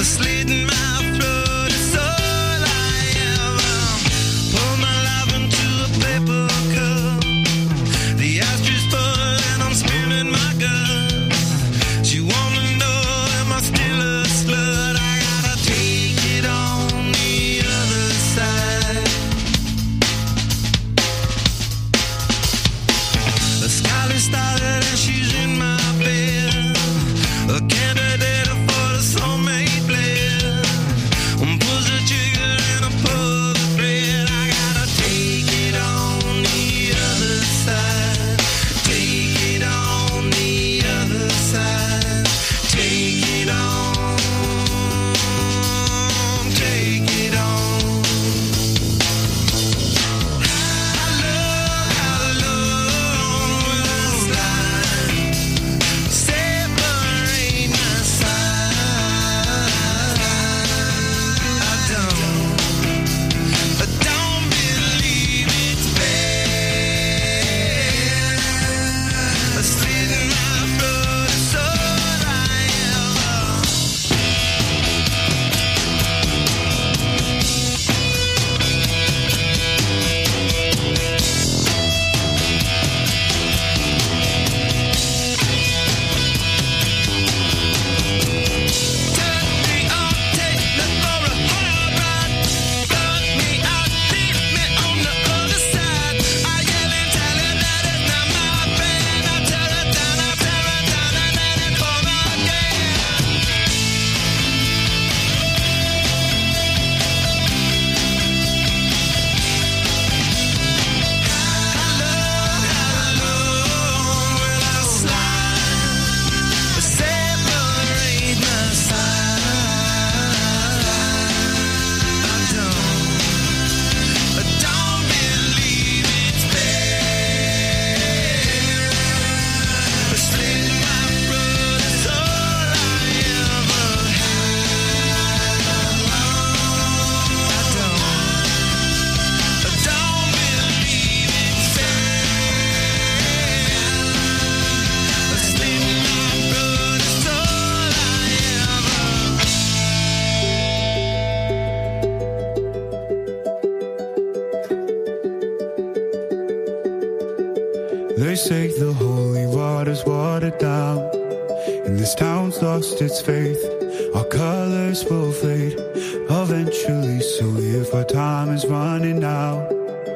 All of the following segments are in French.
They say the holy water's watered down, and this town's lost its faith. Our colors will fade eventually, so if our time is running out,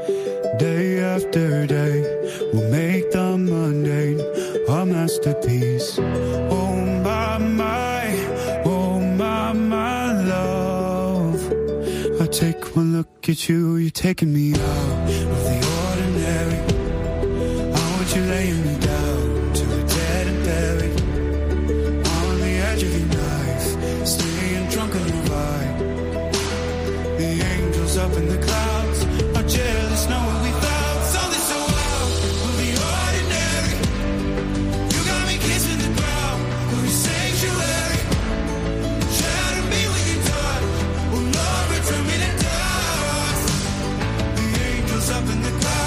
day after day, we'll make the mundane a masterpiece. Oh my, love, I take one look at you, you're taking me out of the ordinary. You're laying me down to the dead and buried on the edge of your knife, staying drunk on your vibe. The angels up in the clouds are jealous, know what we thought. Something so wild of the ordinary. You got me kissing the ground of your sanctuary. Shadow me with your touch, oh Lord, return me to dust. The angels up in the clouds.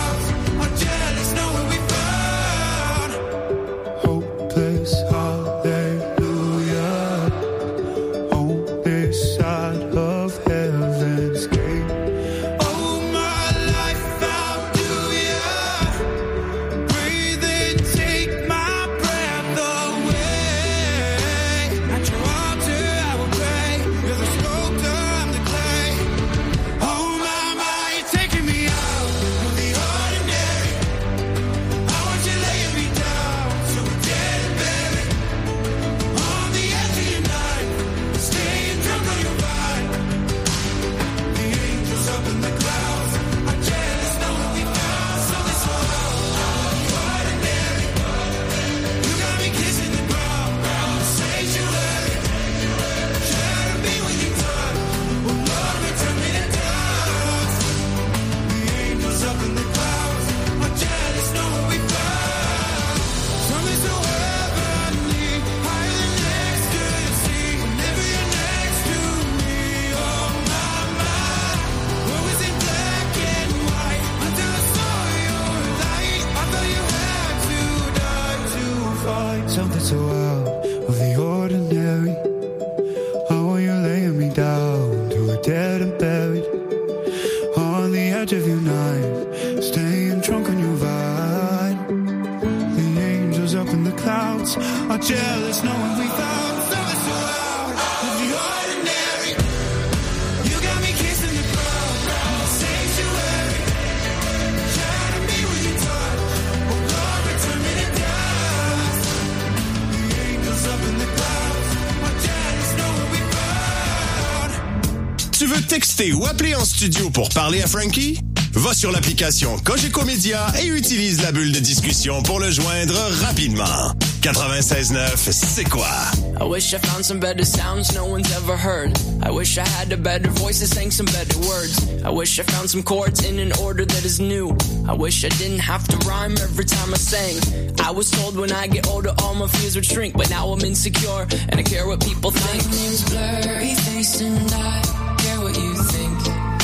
down to a dead and buried. On the edge of your knife, staying drunk on your vine. The angels up in the clouds are jealous knowing we found something so out of the ordinary. You got me kissing the ground in the sanctuary. Trying to be what you taught, but Lord, return me to dust. The angels up in the clouds are jealous knowing we found. Tu veux texter ou appeler en studio pour parler à Frankie? Va sur l'application Cogeco Média et utilise la bulle de discussion pour le joindre rapidement. 96.9, c'est quoi? I wish I found some better sounds no one's ever heard. I wish I had a better voice that sang some better words. I wish I found some chords in an order that is new. I wish I didn't have to rhyme every time I sang. I was told when I get older all my fears would shrink, but now I'm insecure and I care what people think. My name's Blurry Face and I care what you think.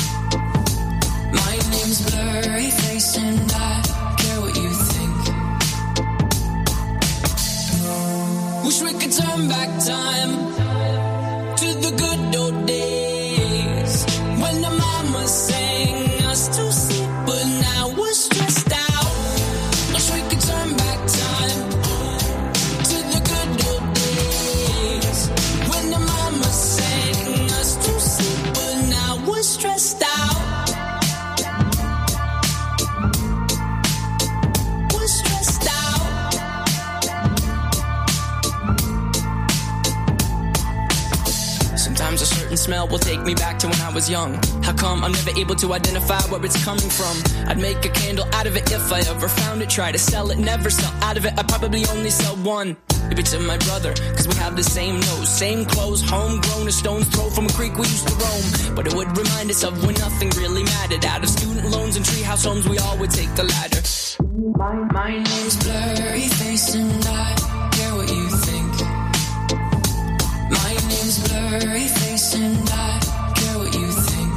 My name's Blurry Face and I care what you think. Wish we could turn back time to the good old days when the mama sang us to sleep, but now we're stressed out. Wish we could turn back time to the good old days when the mama sang us to sleep, but now we're stressed out. Sometimes a certain smell will take me back to when I was young. How come I'm never able to identify where it's coming from? I'd make a candle out of it if I ever found it. Try to sell it, never sell out of it. I'd probably only sell one. Maybe to my brother, cause we have the same nose, same clothes, homegrown, a stone's throw from a creek we used to roam. But it would remind us of when nothing really mattered. Out of student loans and treehouse homes, we all would take the ladder. My name's Blurry Face and I care what you think. My name's Blurry Face and I care what you think.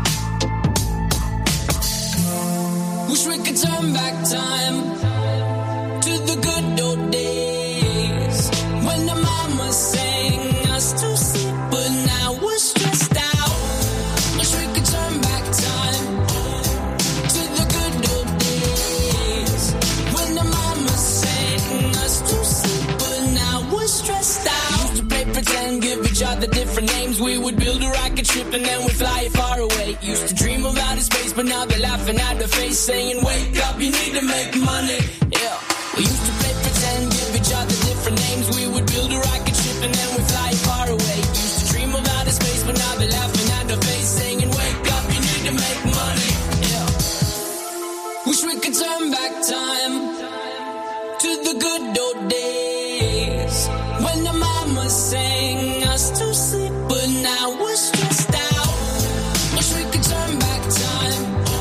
Wish we could turn back time to the good old days when the mama sang us to sleep, but now we're stressed out. Wish we could turn back time to the good old days when the mama sang us to sleep, but now we're stressed out. Used to play pretend, give each other different names. We would build a rocket ship and then we'd fly it far away. Used to dream of outer space, but now they're laughing at the face, saying, wake up, you need to make money. Yeah. We used to play pretend, give each other different names. We would build a rocket ship and then we'd fly it far away. Used to dream of outer space, but now they're laughing at the face, saying, wake up, you need to make money. Yeah. Wish we could turn back time to the good old days when the mama sang us to sleep, but now we're stressed out. Wish we could turn back time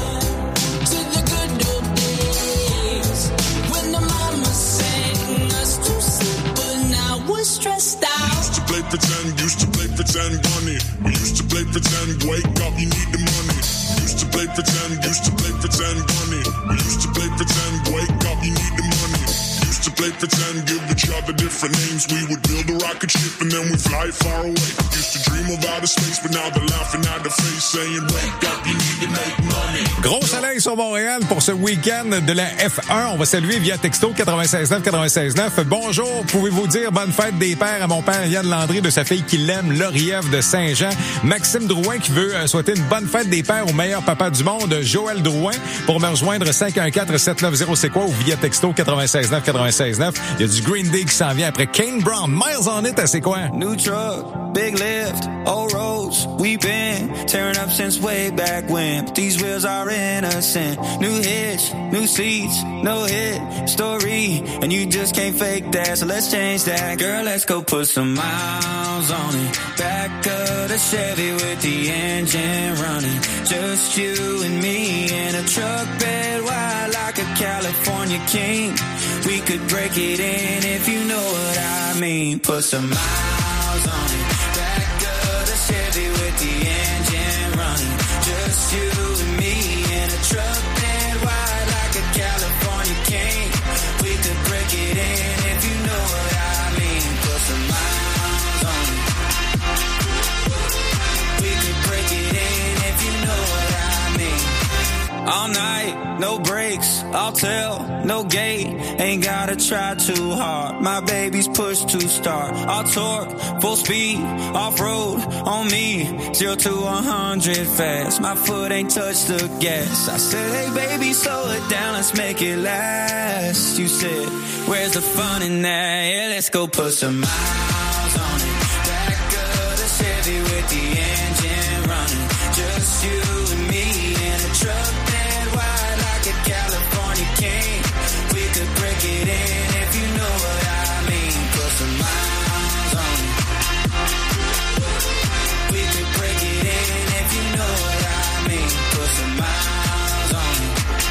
to the good old days when the mama sang us to sleep, but now we're stressed out. Used to play pretend, bunny. We used to play pretend, wake up, you need the money. Used to play pretend, bunny. We used to play pretend, wake up, you need the money. Used to play pretend, give each other different names. We would build a rocket ship and then we fly far away. Used to dream of outer space, but now they're laughing at the face, saying, wake up, you need to make money. Gros soleil sur Montréal pour ce week-end de la F1. On va saluer via texto 96.9. Bonjour, pouvez-vous dire bonne fête des pères à mon père Yann Landry de sa fille qui l'aime, Lauriève de Saint-Jean. Maxime Drouin qui veut souhaiter une bonne fête des pères au meilleur papa du monde, Joël Drouin. Pour me rejoindre, 514-790 c'est quoi ou via texto 96.9. Il y a du Green Day qui s'en vient après Kane Brown. Miles on it à c'est quoi? New truck, big lift, old roads. We've been tearing up since way back when. But these wheels are innocent. New hitch, new seats, no hit story. And you just can't fake that, so let's change that. Girl, let's go put some miles on it. Back of the Chevy with the engine running. Just you and me in a truck bed wide like a California king. We could break it in if you know what I mean. Put some miles on it. Back of the Chevy with the engine running. Just you and me in a truck bed wide like a California king. We could break it in if you know what I mean. Put some miles on it. I'll tell, no gate, ain't gotta try too hard. My baby's pushed to start. I'll torque, full speed, off-road, on me, 0 to 100 fast. My foot ain't touched the gas. I said, hey baby, slow it down, let's make it last. You said, where's the fun in that? Yeah, let's go put some miles on it. Back of the Chevy with the engine running. Just you and me in a truck that wide like a California king. We could break it in if you know what I mean. Put some miles on it. We could break it in if you know what I mean. Put some miles on it.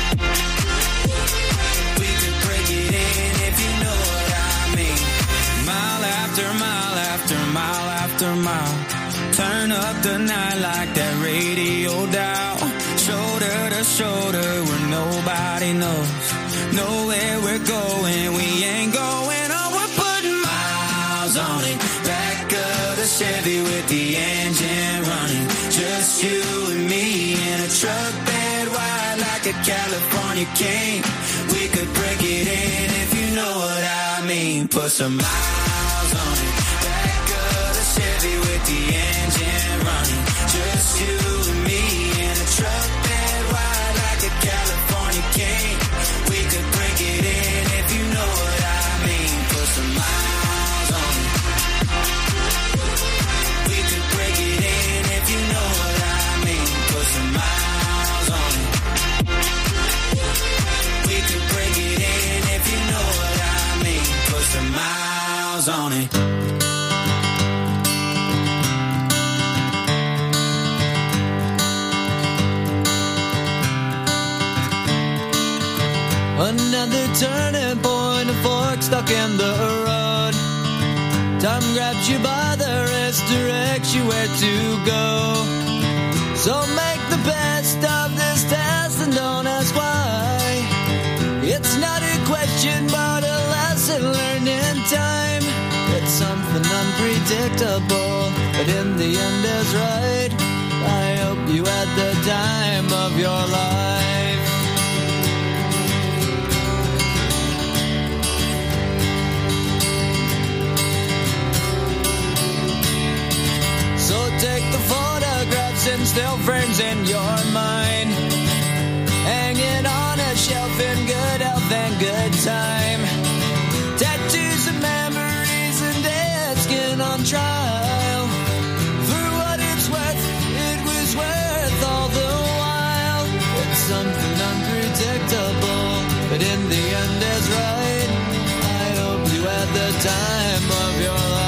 We could break it in if you know what I mean. Mile after mile after mile after mile. Turn up the night like that radio dial. Shoulder to shoulder where nobody knows. Know where we're going, we ain't going on. We're putting miles on it. Back of the Chevy with the engine running. Just you and me in a truck bed wide like a California king. We could break it in if you know what I mean. Put some miles on it. Back of the Chevy with the engine running. Just you and me in a truck bed wide like a California king. We could break it in if you know what I mean. Put some miles on it. We could break it in if you know what I mean. Put some miles on it. We could break it in if you know what I mean. Put some miles on it. Another turning point, a fork stuck in the road. Time grabs you by the wrist, directs you where to go. So make the best of this test and don't ask why. It's not a question but a lesson learned in time. It's something unpredictable, but in the end is right. I hope you had the time of your life. Take the photographs and still frames in your mind, hanging on a shelf in good health and good time. Tattoos and memories and dead skin on trial. For what it's worth, it was worth all the while. It's something unpredictable, but in the end is right. I hope you had the time of your life.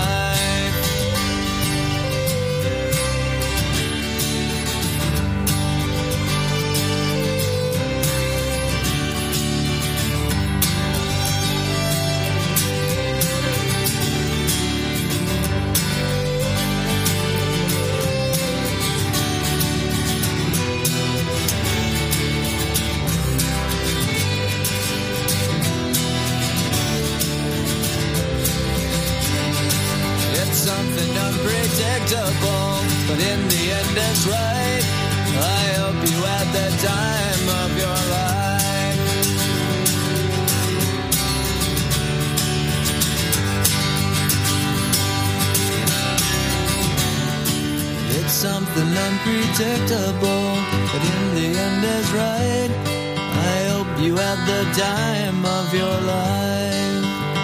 Something unpredictable, but in the end it's right. I hope you had the time of your life. It's something unpredictable, but in the end is right. I hope you had the time of your life.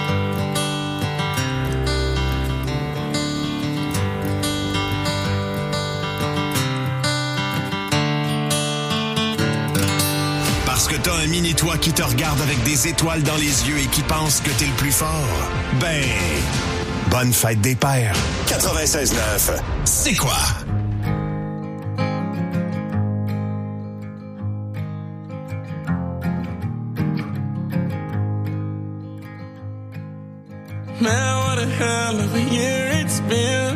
Parce que t'as un mini-toit qui te regarde avec des étoiles dans les yeux et qui pense que t'es le plus fort. Ben, bonne fête des pères. 96.9, c'est quoi? Man, what a hell of a year it's been.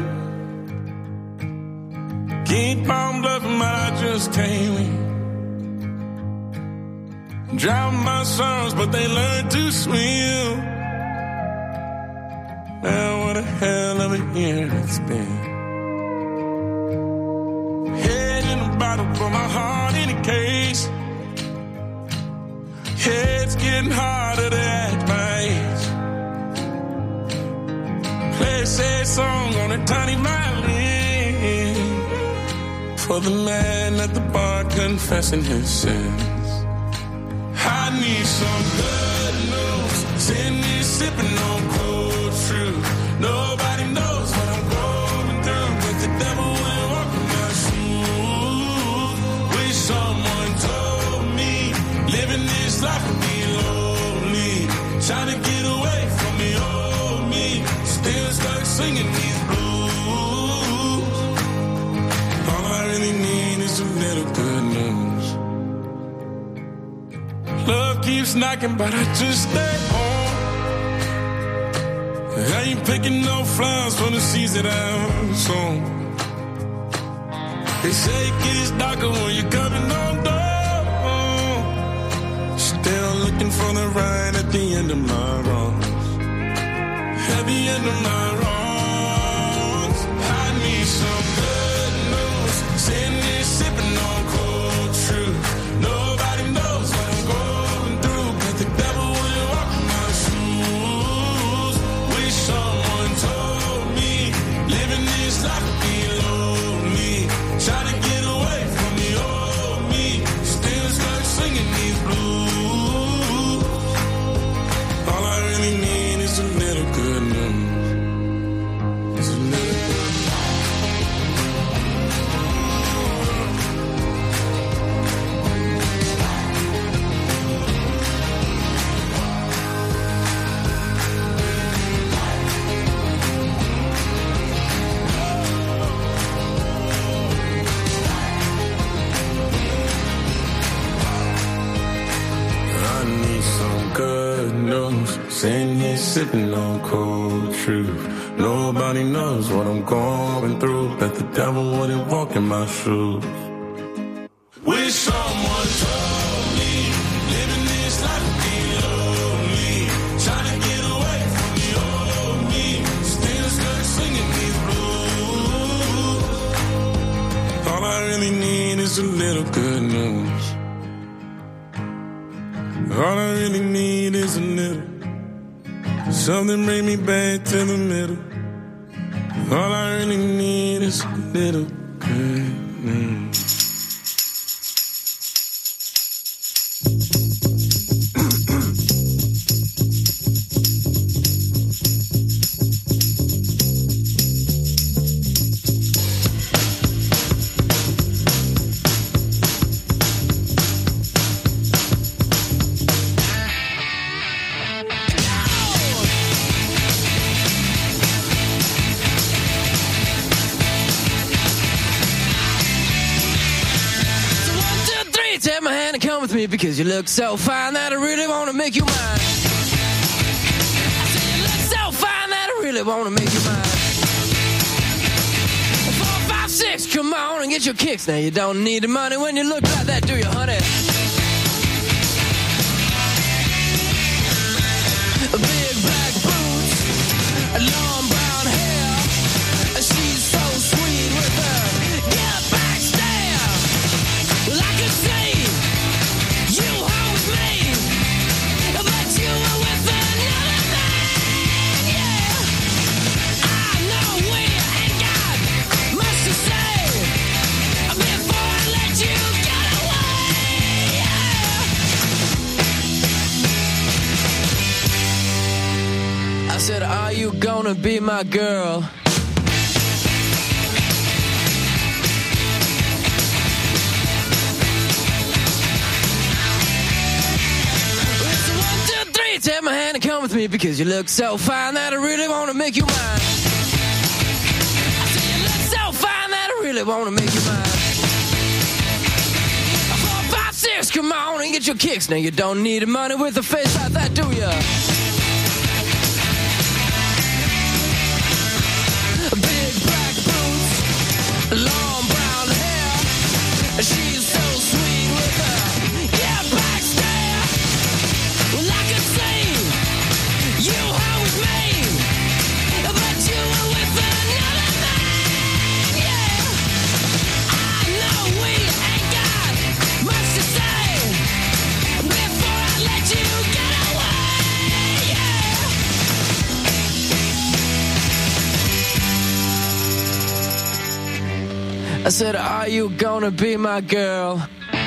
Keep on bluffing, but I just can't win. Drown my sons, but they learn to swim. Man, what a hell of a year it's been. Head in a bottle, put my heart in a case. Head getting harder to act my age. Play a sad song on a tiny violin for the man at the bar confessing his sins. I need some good news. Sitting here sipping on cold fruit. Nobody knows what I'm going through, but the devil will walk in my shoes. Wish someone told me living this life would be lonely. Trying to get away from the old me. Still stuck singing these blues. All I really need is a little good news. Love keeps knocking, but I just stay home. I ain't picking no flowers from the seeds that I've sown. They say it gets darker when you're coming on down. Still looking for the right at the end of my wrongs. At the end of my wrongs. I need some good news. Sitting here sipping on cold truth. Nobody knows what I'm going through, but the devil will walk in my shoes. Wish someone told me living this life would be lonely. Try to get away from the old me. Still stuck singing these blues. All I really need is a little good news. It's a little good news. Sitting here sipping on cold truth. Nobody knows what I'm going through, but the devil wouldn't walk in my shoes. Wish someone told me living this life would be lonely. Trying to get away from the old me. Still stuck singing these blues. All I really need is a little good news. All I really need is a little. Something bring me back to the middle. All I really need is a little good news. Because you look so fine that I really want to make you mine. I say you look so fine that I really want to make you mine. 4, 5, 6, come on and get your kicks. Now you don't need the money when you look like that, do you, honey? Big black boots, long brown hair. She's so sweet with her get back stare. Well, I could say you hold me, but you were with another man, yeah. I know we ain't got much to say before I let you get away, yeah. I said, are you gonna be my girl? Take my hand and come with me because you look so fine that I really want to make you mine. I say you look so fine that I really want to make you mine. 4, 5, 6, come on and get your kicks. Now you don't need the money with a face like that, do ya? Big black boots, long brown hair. She's so sweet with her yeah, back stare. Well, I could say you hung with me, but you were with another man, yeah. I know we ain't got much to say before I let you get I said, are you gonna be my girl?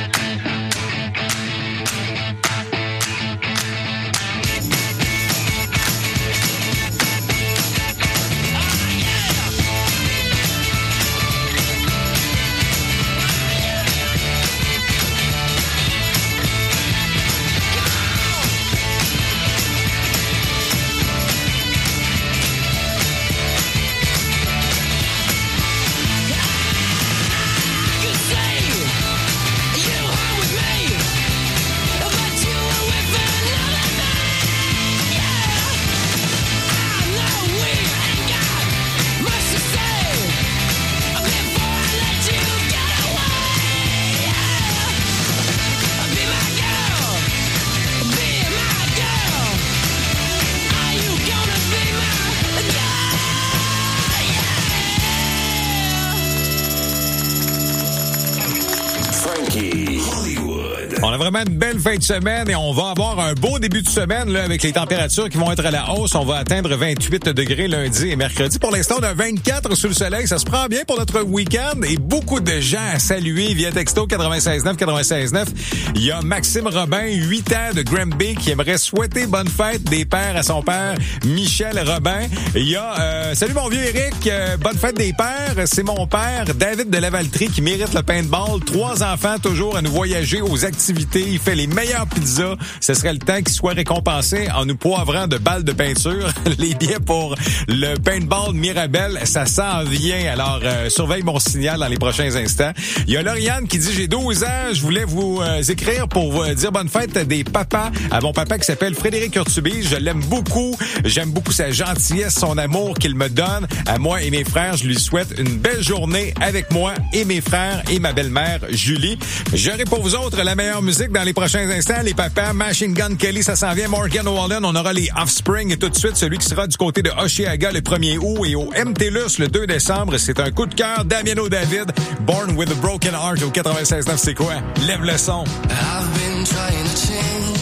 On a vraiment une belle fin de semaine et on va avoir un beau début de semaine là, avec les températures qui vont être à la hausse. On va atteindre 28 degrés lundi et mercredi. Pour l'instant, on a 24 sous le soleil. Ça se prend bien pour notre week-end et beaucoup de gens à saluer via texto 96.9, 96.9. Il y a Maxime Robin, 8 ans de Granby, qui aimerait souhaiter bonne fête des pères à son père, Michel Robin. Il y a, salut mon vieux Eric, bonne fête des pères. C'est mon père, David de Lavaltrie, qui mérite le paintball. 3 enfants toujours à nous voyager aux activités. Il fait les meilleures pizzas. Ce serait le temps qu'il soit récompensé en nous poivrant de balles de peinture. Les billets pour le paintball Mirabel, ça s'en vient. Alors, surveille mon signal dans les prochains instants. Il y a Lauriane qui dit, j'ai 12 ans, je voulais vous écrire pour vous dire bonne fête des papas à mon papa qui s'appelle Frédéric Urtubis. Je l'aime beaucoup. J'aime beaucoup sa gentillesse, son amour qu'il me donne. À moi et mes frères, je lui souhaite une belle journée avec moi et mes frères et ma belle-mère Julie. J'aurai pour vous autres la meilleure musique dans les prochains instants. Les papas, Machine Gun Kelly, ça s'en vient. Morgan Wallen, on aura les Offspring et tout de suite celui qui sera du côté de Oshiaga le 1er août et au MTLUS le 2 décembre. C'est un coup de cœur. Damiano David, Born with a Broken Heart au 96.9. C'est quoi? Lève le son. I've been trying to change,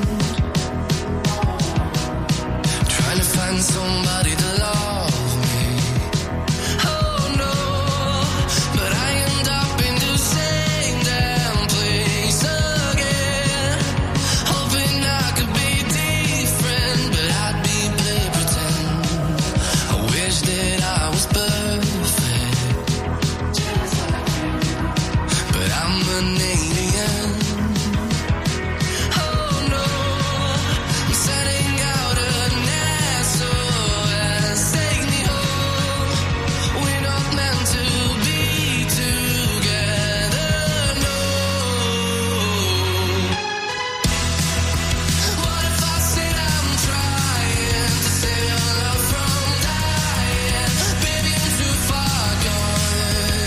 trying to find somebody to love me. Oh no, but I end up in the same damn place again. Hoping I could be different, but I'd be play pretend. I wish that I was perfect, but I'm an alien. Oh no, I'm setting out an SOS. Take me home. We're not meant to be together, no. What if I said I'm trying to save your love from dying? Baby, I'm too far gone.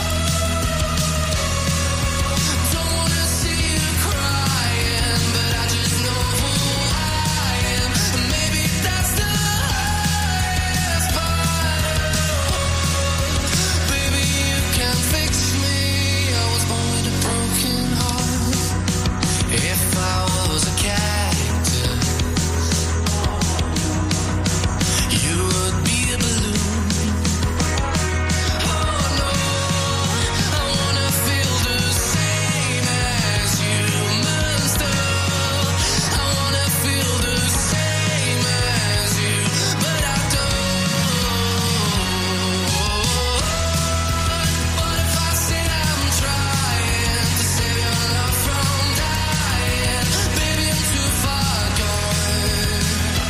Don't wanna see you crying, but I just know who I am. Maybe that's the highest part. Baby, you can fix me. I was born with a broken heart. If I was a cactus, you would be a balloon. Oh no, I wanna feel the same as humans do. I wanna feel the same as you, but I don't. What if I said I'm trying to save your love from dying? Baby, I'm too far gone.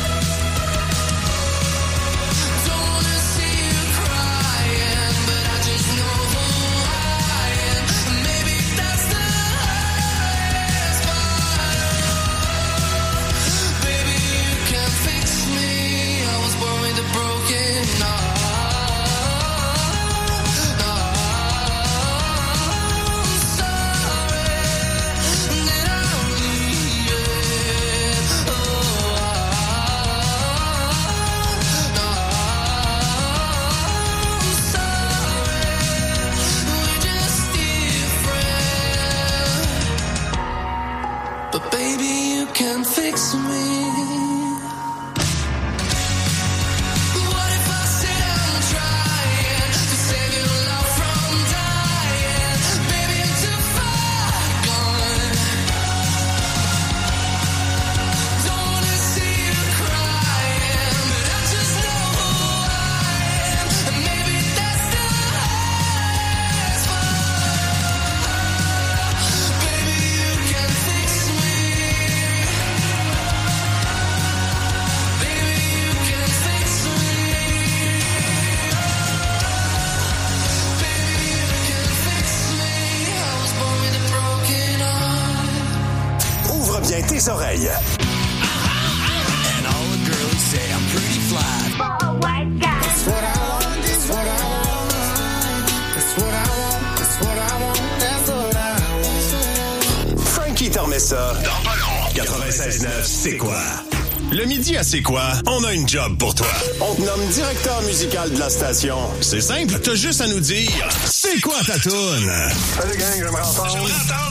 Don't wanna see you crying, but I just know who I am. Maybe that's the highest part. Baby, you can fix me. I was born with a broken heart. I'm sorry that I'm leaving. I'm sorry, we're just different. But baby, you can fix me. What if I said I'm trying to save your love from dying? bien tes oreilles. And all the girls say I'm pretty fly. Oh, white guy. That's what I want, that's what I want. That's what I want, that's what I want, that's what I want. Frankie te remet ça dans pas long. 96.9, c'est quoi? Le midi à C'est quoi? On a une job pour toi. On te nomme directeur musical de la station. C'est simple, t'as juste à nous dire c'est quoi ta toune? Salut gang, j'aimerais entendre.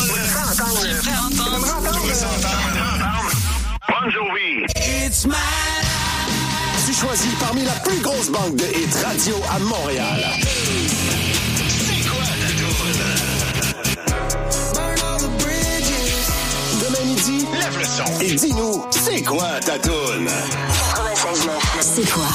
Bon Jovi. It's my Tu choisis parmi la plus grosse banque de hits radio à Montréal. C'est quoi ta toune? burn all the bridges. Demain midi, lève le son et dis-nous c'est quoi ta toune? 96.9, c'est quoi?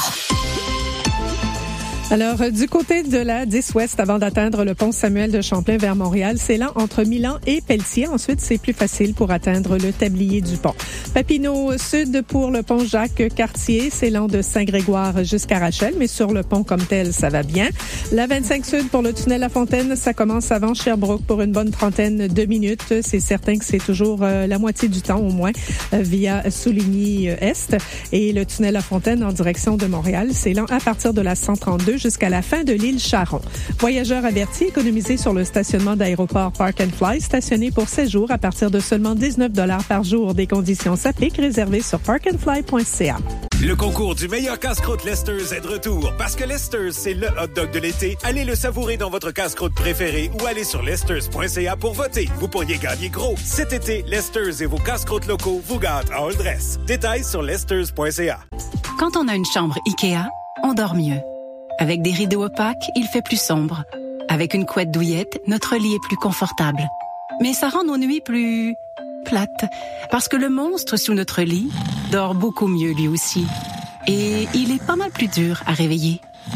Alors, du côté de la 10 Ouest, avant d'atteindre le pont Samuel de Champlain vers Montréal, c'est lent entre Milan et Pelletier. Ensuite, c'est plus facile pour atteindre le tablier du pont. Papineau Sud pour le pont Jacques-Cartier, c'est lent de Saint-Grégoire jusqu'à Rachel, mais sur le pont comme tel, ça va bien. La 25 Sud pour le tunnel La Fontaine, ça commence avant Sherbrooke pour une bonne trentaine de minutes. C'est certain que c'est toujours la moitié du temps au moins via Souligny-Est. Et le tunnel La Fontaine en direction de Montréal, c'est lent à partir de la 132 jusqu'à la fin de l'île Charon. Voyageurs avertis, économisez sur le stationnement d'aéroport Park and Fly, stationné pour 16 jours à partir de seulement 19 $ par jour. Des conditions s'appliquent, réservées sur parkandfly.ca. Le concours du meilleur casse-croûte Lester's est de retour. Parce que Lester's, c'est le hot dog de l'été. Allez le savourer dans votre casse-croûte préféré ou allez sur lesters.ca pour voter. Vous pourriez gagner gros. Cet été, Lester's et vos casse-croûtes locaux vous gâtent à all dress. Détails sur lesters.ca. Quand on a une chambre IKEA, on dort mieux. Avec des rideaux opaques, il fait plus sombre. Avec une couette douillette, notre lit est plus confortable. Mais ça rend nos nuits plus plates. Parce que le monstre sous notre lit dort beaucoup mieux lui aussi. Et il est pas mal plus dur à réveiller.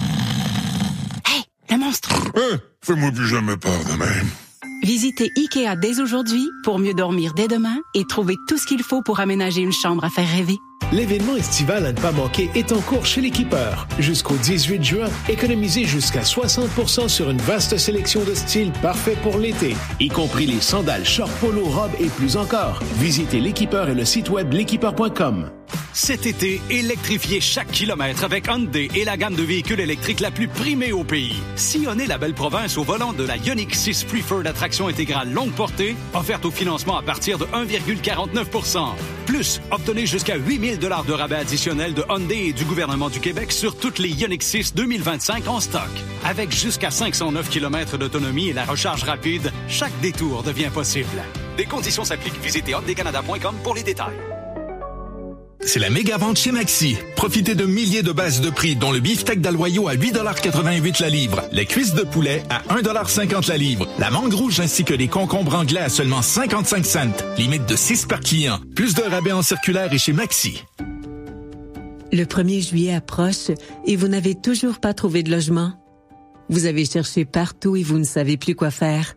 Hey, le monstre! Fais-moi plus jamais peur de même. Visitez IKEA dès aujourd'hui pour mieux dormir dès demain et trouver tout ce qu'il faut pour aménager une chambre à faire rêver. L'événement estival à ne pas manquer est en cours chez l'Équipeur. Jusqu'au 18 juin, économisez jusqu'à 60% sur une vaste sélection de styles parfaits pour l'été, y compris les sandales, shorts, polo, robes et plus encore. Visitez l'Équipeur et le site web l'équipeur.com. Cet été, électrifiez chaque kilomètre avec Hyundai et la gamme de véhicules électriques la plus primée au pays. Sillonnez la belle province au volant de la Ioniq 6 Preferred à traction intégrale longue portée, offerte au financement à partir de 1,49%. Plus, obtenez jusqu'à 8 000 $ de rabais additionnels de Hyundai et du gouvernement du Québec sur toutes les Ioniq 6 2025 en stock. Avec jusqu'à 509 km d'autonomie et la recharge rapide, chaque détour devient possible. Des conditions s'appliquent. Visitez hyundaicanada.com pour les détails. C'est la méga vente chez Maxi. Profitez de milliers de baisses de prix, dont le beefsteak d'Aloyau à 8,88 la livre, les cuisses de poulet à 1,50 la livre, la mangue rouge ainsi que les concombres anglais à seulement 55 cents. Limite de 6 par client. Plus de rabais en circulaire et chez Maxi. Le 1er juillet approche et vous n'avez toujours pas trouvé de logement. Vous avez cherché partout et vous ne savez plus quoi faire.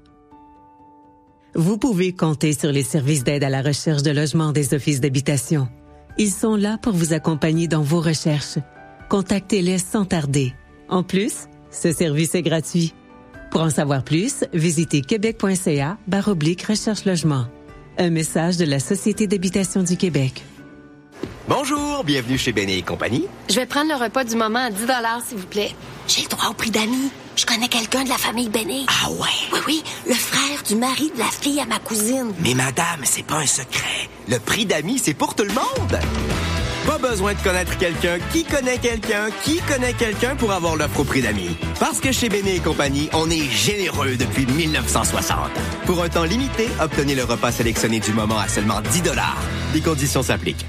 Vous pouvez compter sur les services d'aide à la recherche de logement des offices d'habitation. Ils sont là pour vous accompagner dans vos recherches. Contactez-les sans tarder. En plus, ce service est gratuit. Pour en savoir plus, visitez québec.ca/recherche-logement. Un message de la Société d'habitation du Québec. Bonjour, bienvenue chez Béné & Compagnie. Je vais prendre le repas du moment à 10 $, s'il vous plaît. J'ai le droit au prix d'amis. Je connais quelqu'un de la famille Béné. Ah ouais? Oui, le frère du mari de la fille à ma cousine. Mais madame, c'est pas un secret. Le prix d'amis, c'est pour tout le monde. Pas besoin de connaître quelqu'un qui connaît quelqu'un qui connaît quelqu'un pour avoir l'offre au prix d'amis. Parce que chez Béné & Compagnie, on est généreux depuis 1960. Pour un temps limité, obtenez le repas sélectionné du moment à seulement 10 $. Les conditions s'appliquent.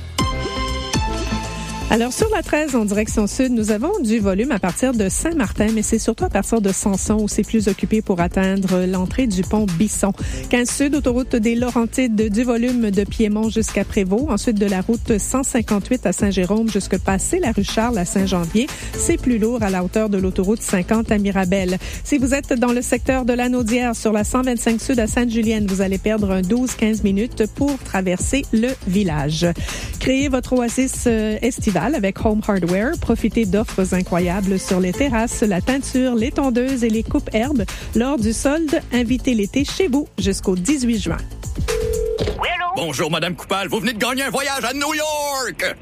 Alors, sur la 13, en direction sud, nous avons du volume à partir de Saint-Martin, mais c'est surtout à partir de Samson où c'est plus occupé pour atteindre l'entrée du pont Bisson. 15 sud, autoroute des Laurentides, du volume de Piémont jusqu'à Prévost. Ensuite, de la route 158 à Saint-Jérôme jusqu'à passer la rue Charles à Saint-Janvier. C'est plus lourd à la hauteur de l'autoroute 50 à Mirabel. Si vous êtes dans le secteur de l'Anaudière, sur la 125 sud à Sainte-Julienne, vous allez perdre un 12-15 minutes pour traverser le village. Créez votre oasis estivale avec Home Hardware. Profitez d'offres incroyables sur les terrasses, la teinture, les tondeuses et les coupes-herbes. Lors du solde, invitez l'été chez vous jusqu'au 18 juin. Oui, allô? Bonjour, Madame Coupal. Vous venez de gagner un voyage à New York!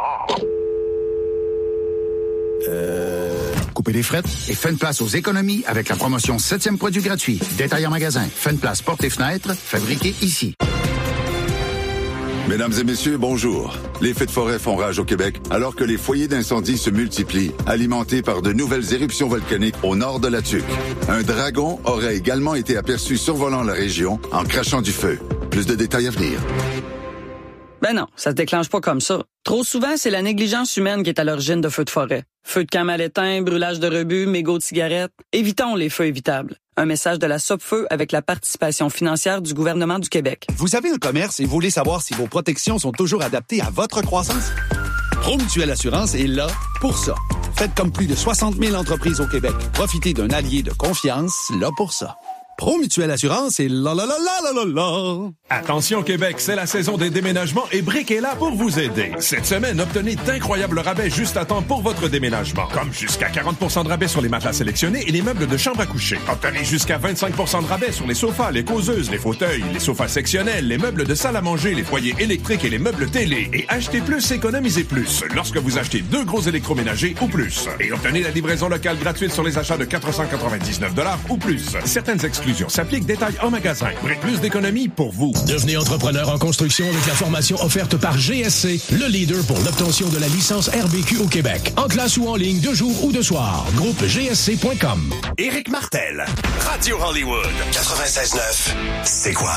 Coupez les frettes et faites une place aux économies avec la promotion 7e produit gratuit. Détail en magasin. Faites une place portes et fenêtres, fabriqué ici. Mesdames et messieurs, bonjour. Les feux de forêt font rage au Québec alors que les foyers d'incendie se multiplient, alimentés par de nouvelles éruptions volcaniques au nord de la Tuque. Un dragon aurait également été aperçu survolant la région en crachant du feu. Plus de détails à venir. Ben non, ça se déclenche pas comme ça. Trop souvent, c'est la négligence humaine qui est à l'origine de feux de forêt. Feux de camp mal éteints, brûlage de rebut, mégots de cigarettes. Évitons les feux évitables. Un message de la Sopfeu avec la participation financière du gouvernement du Québec. Vous avez un commerce et vous voulez savoir si vos protections sont toujours adaptées à votre croissance? Promutuelle Assurance est là pour ça. Faites comme plus de 60 000 entreprises au Québec. Profitez d'un allié de confiance là pour ça. Promutuelle Assurance est là. Attention Québec, c'est la saison des déménagements et Brick est là pour vous aider. Cette semaine, obtenez d'incroyables rabais juste à temps pour votre déménagement. Comme jusqu'à 40% de rabais sur les matelas sélectionnés et les meubles de chambre à coucher. Obtenez jusqu'à 25% de rabais sur les sofas, les causeuses, les fauteuils, les sofas sectionnels, les meubles de salle à manger, les foyers électriques et les meubles télé. Et achetez plus, économisez plus lorsque vous achetez 2 gros électroménagers ou plus. Et obtenez la livraison locale gratuite sur les achats de 499$ ou plus. Certaines exclusions s'appliquent, détail en magasin. Brick, plus d'économies pour vous. Devenez entrepreneur en construction avec la formation offerte par GSC, le leader pour l'obtention de la licence RBQ au Québec. En classe ou en ligne, de jour ou de soir. Groupe GSC.com. Éric Martel, Radio Hollywood, 96.9. C'est quoi?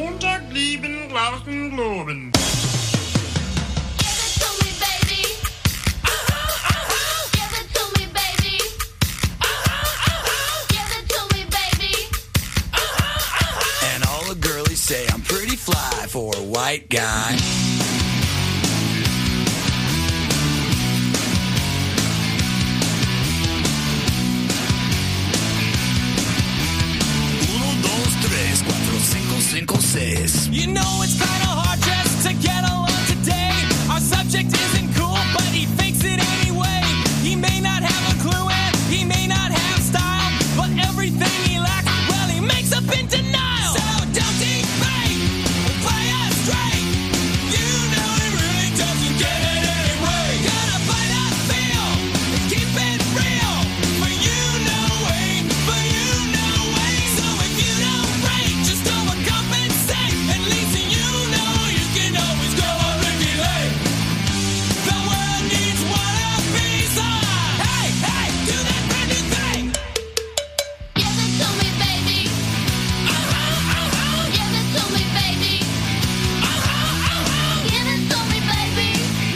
Say I'm pretty fly for a white guy. Uno, dos, tres, cuatro, cinco, cinco, seis. You know it's kinda hard just to get along today. Our subject isn't cool, but he fakes it anyway. He may not have a clue and he may not have style, but everything he lacks, well, he makes up in denial. So don't play us straight. You know it really doesn't get it anyway. Gotta fight that feel and keep it real. For you know way, for you know way. So if you don't break, just overcompensate. At least you know you can always go on Ricky Lake. The world needs one of these. Hey, hey, do that brand new thing. Give it to me, baby. Give it to me, baby. Give it to me, baby.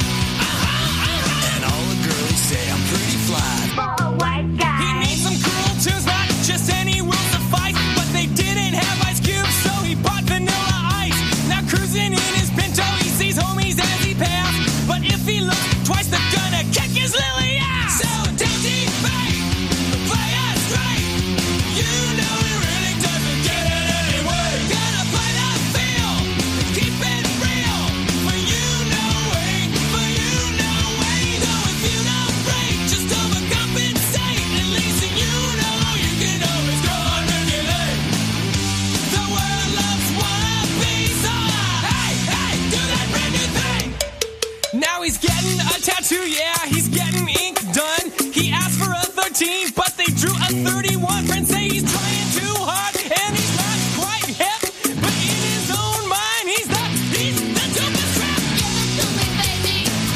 And all the girlies say I'm pretty fly for a white guy. He needs some cruel tunes, not just any will to fight. But they didn't have Ice Cube, so he bought Vanilla Ice. Now cruising in his Pinto, he sees homies as he passed. But if he looks twice, they're gonna kick his lily ass. So don't debate, play us straight. You know it really doesn't get it anyway. Gotta play that feel, keep it real. For you know way, for you know way. So if you don't break, just overcompensate. At least you know you can always go on regulate. The world loves one piece of. Hey, hey, do that brand new thing. Now he's getting a tattoo, yeah, he's getting ink done. He asked for a 13, but they drew a 31. Friends say he's trying too hard, and he's not quite hip. But in his own mind, he's the dopest crap. Give it to me, baby.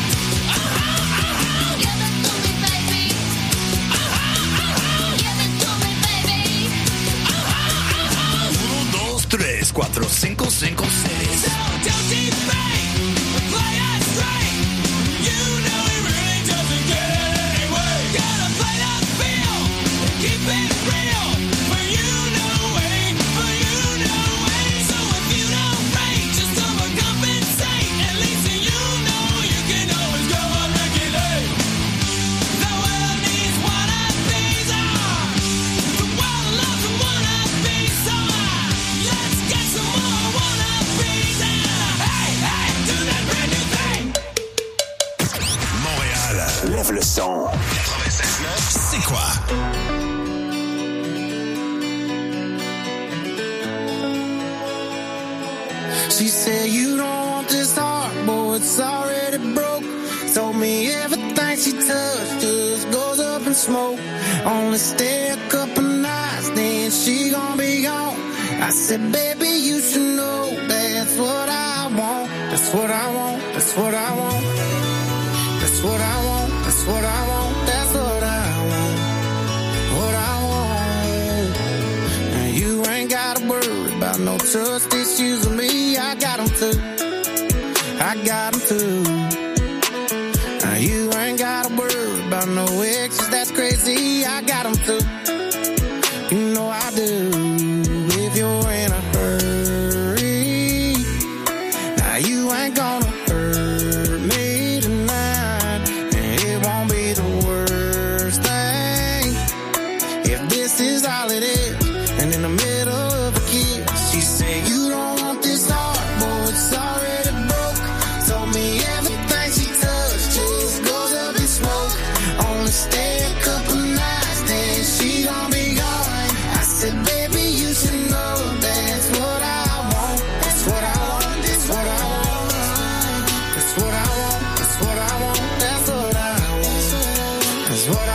Give it to me, baby. Give it to me, baby. Uno, dos, tres, cuatro, cinco, cinco, seis. So don't debate, play us straight. You know it really doesn't get it anyway. Gotta play that feel, keep it real. For you know way, for you know way. So if you don't break, just overcompensate. At least you know you can always go on regulate. The world needs one of these. The world loves one of these. So let's get some more one of these. She said, you don't want this heart, boy, it's already broke. Told me everything she touched just goes up in smoke. Only stay a couple nights, then she gon' be gone. I said, baby, you should know that's what I want. That's what I want, that's what I want. That's what I want, that's what I want. That's what I want, what I want. Now you ain't gotta worry about no trust issues with me. I got them too, I got them too. Now you ain't gotta worry about no exes, that's crazy. I got them too, you know I do. If you're in a hurry, now you ain't gonna hurt me tonight, and it won't be the worst thing if this is all it is. And in the middle of a kiss, she said, you don't want this heart, boy, it's already broke. Told me everything she touched just goes up in smoke. Only stay a couple nights, then she gon' be gone. I said, baby, you should know that's what I want. That's what I want, that's what I want. That's what I want, that's what I want. That's what I want, that's what I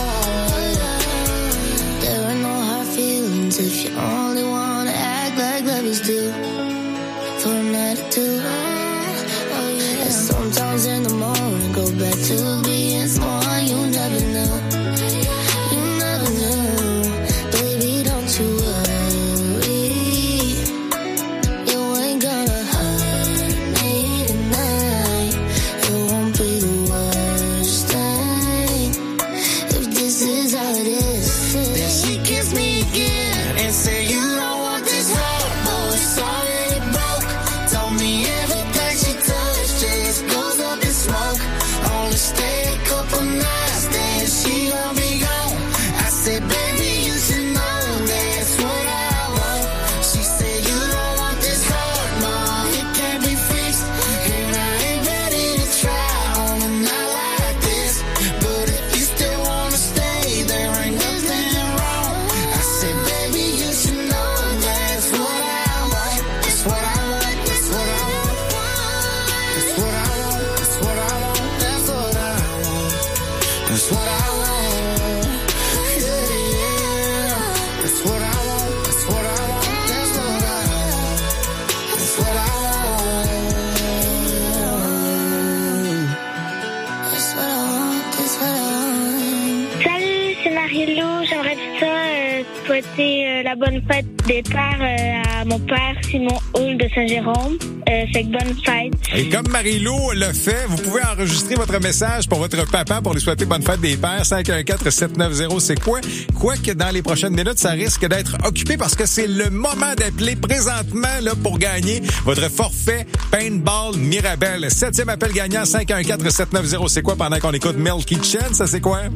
want. There are no hard feelings if you only wanna act like lovers do. For a night or two. And sometimes in the morning go back to being someone you never knew. You never knew. Baby, don't you worry. You ain't gonna hurt me tonight. It won't be the worst thing if this is how it is. Then she kissed me again and said, you don't want this heart, boy, it's already broke. Told me everything she touched just goes up in smoke. Only stay a couple nights, then she gon' be gone. I said, baby, you should know that's what I want. She said, you don't want this heart, no, it can't be fixed. And I ain't ready to try on a night like this. But if you still wanna stay, there ain't nothing wrong. I said, baby, you should know that's what I want. That's what I want, that's what I want. That's what I want, that's what I want. That's what I want. That's what I want. Yeah, yeah. That's what I want, that's what I want. That's what I want. That's what I want. That's what I want, that's what I want. Salut, c'est Marie-Lou. J'aimerais ça souhaiter la bonne fête des pères à mon père Simon Hull de Saint-Jérôme. Fait que bonne fête. Et comme Marie-Lou le fait, vous pouvez enregistrer votre message pour votre papa pour lui souhaiter bonne fête des pères. 514-790, c'est quoi? Quoique dans les prochaines minutes, ça risque d'être occupé parce que c'est le moment d'appeler présentement là pour gagner votre forfait Paintball Mirabelle. 7e appel gagnant, 514-790, c'est quoi? Pendant qu'on écoute Mel Kitchen, ça c'est quoi?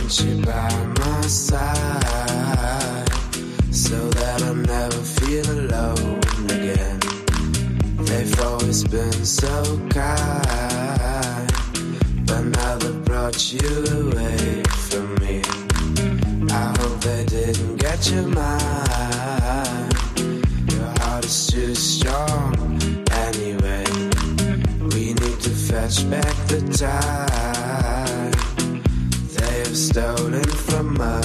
So that I'll never feel alone again. They've always been so kind, but now they brought you away from me. I hope they didn't get your mind. Your heart is too strong anyway. We need to fetch back the time they have stolen from us.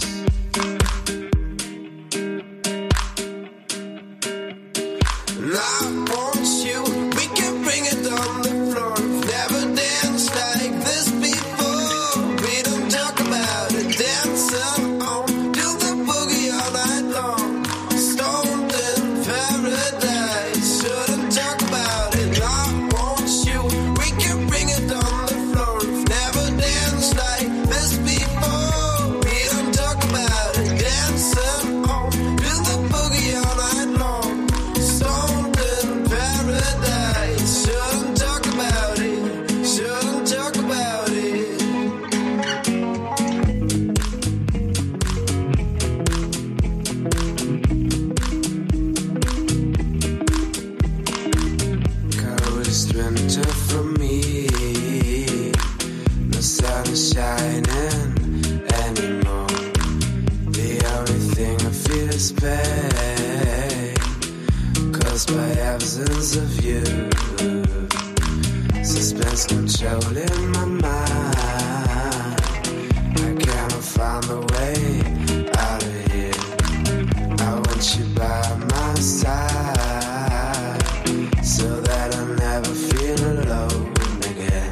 I want you, we can bring it on the floor. Never danced like this before. We don't talk about it, dancing on, do the boogie all night long. Stoned in paradise, shouldn't talk about it. I want you, we can bring it on the floor. Never danced like this before. We don't talk about it, dancing on, do the boogie all night long. Stoned in caused by absence of you. Suspense controlling my mind. I cannot find a way out of here. I want you by my side, so that I never feel alone again.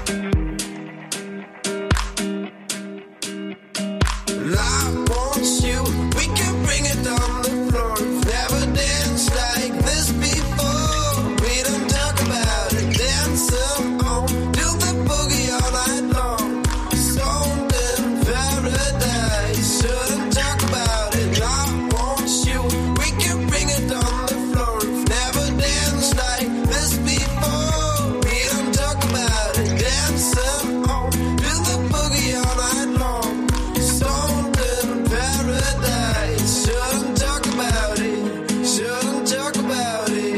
And I want you, we can bring it on the floor. Never danced like this before. We don't talk about it, dance on, do the boogie all night long. Stoned in paradise, shouldn't talk about it. I want you, we can bring it on the floor. Never danced like this before. We don't talk about it, dance on, do the boogie all night long. Stoned in paradise, shouldn't talk about it, shouldn't talk about it.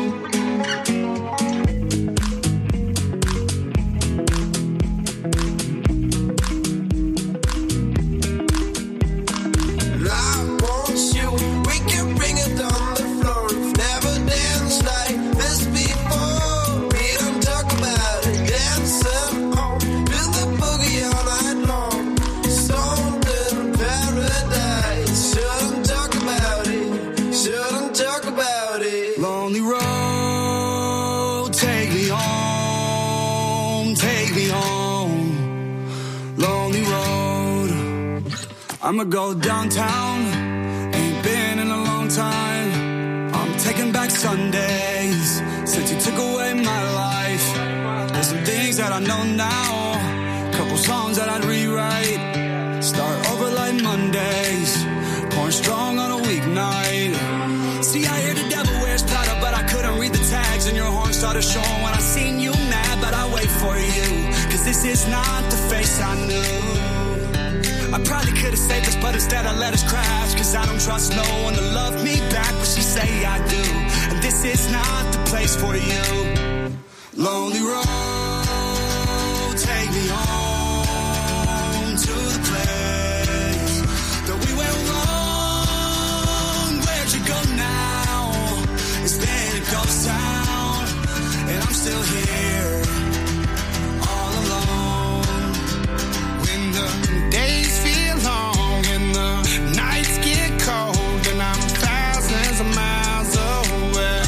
And I want you, we can bring it on the floor. Never danced like this before. We don't talk about it, dancing on, do the boogie all night long. Stoned in paradise, shouldn't talk about it, shouldn't talk about it. Lonely road, take me home, take me home. Lonely road, I'ma go downtown. Ain't been in a long time. I'm taking back Sundays since you took away my life. There's some things that I know now, couple songs that I'd rewrite. Start over like Mondays, pouring strong on a weeknight. See, I hear the devil wears Prada, but I couldn't read the tags, and your horn started showing when I seen you mad, but I wait for you, cause this is not the face I knew. I probably could've saved us, but instead I let us crash, cause I don't trust no one to love me back, but she say I do, and this is not the place for you. Lonely road, take me home to the place that we went wrong. Where'd you go now? It's been a ghost town, and I'm still here, all alone. When the days feel long and the nights get cold, and I'm thousands of miles away.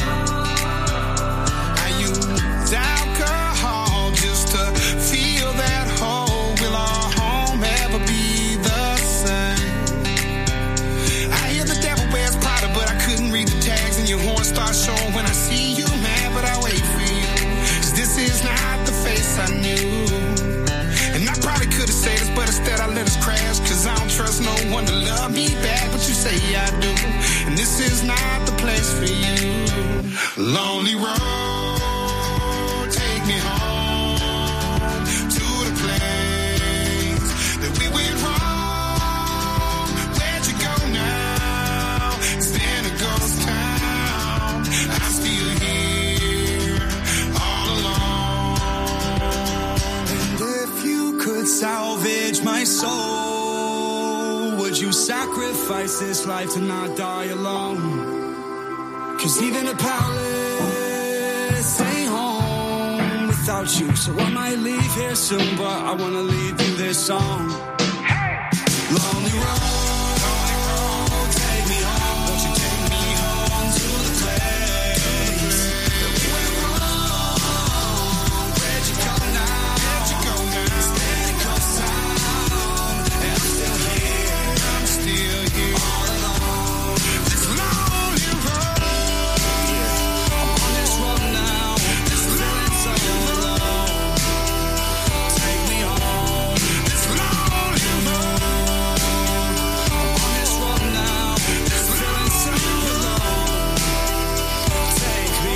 I use alcohol just to feel that hole. Will our home ever be the same? I hear the devil wears Prada, but I couldn't read the tags, and your horn starts showing when I see you mad, but I wait for you, cause this is not the face I knew. And I probably could've said this, but instead I let us crash, cause I don't trust no one to love me back, but you say I do, and this is not the place for you. Lonely road, take me home to the place that we went wrong. Where'd you go now? It's been a ghost town. I'm still here, all alone. And if you could salvage my soul, would you sacrifice this life to not die alone? Cause even a palace ain't home without you, so I might leave here soon, but I wanna leave you this song. Lonely road, take me home, won't you take me home to the place that we went wrong? Where'd you go now? It's been a ghost town, and I'm still here, all alone. This lonely road, I'm on this road now, this feeling so alone. Take me home, this lonely road, I'm on this road now, this feeling so alone. Take me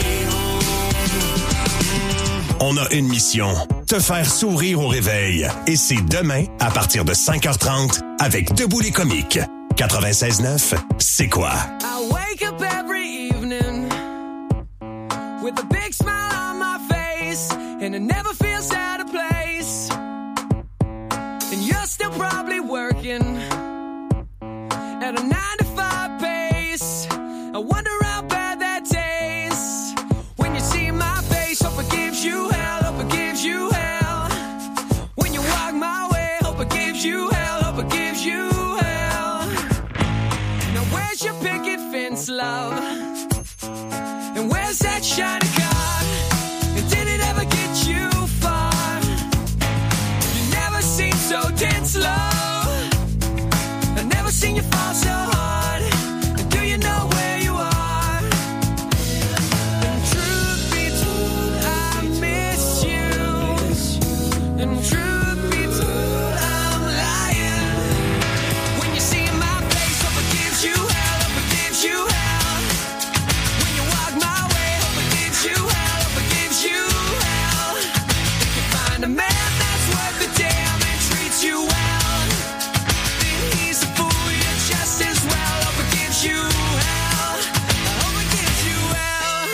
home. On a une mission, te faire sourire au réveil. Et c'est demain, à partir de 5h30, avec Debout les comiques. 96.9, c'est quoi? I wake up every evening with a big smile on my face, and it never feels out of place. And you're still probably working at a 9 to 5 pace. I wonder how bad that tastes. love? And where's that shiny car? And did it ever get you far? You never seem so dead slow. I've never seen you fall so hard. And do you know where you are? And truth be told, I miss you. And truth be told, I'm lying. When you see my face, hope it gives you hell, hope it gives you hell. When you walk my way, hope it gives you hell, hope it gives you hell. If you find a man that's worth the damn and treats you well, then he's a fool, you're just as well. Hope it gives you hell, I hope it gives you hell.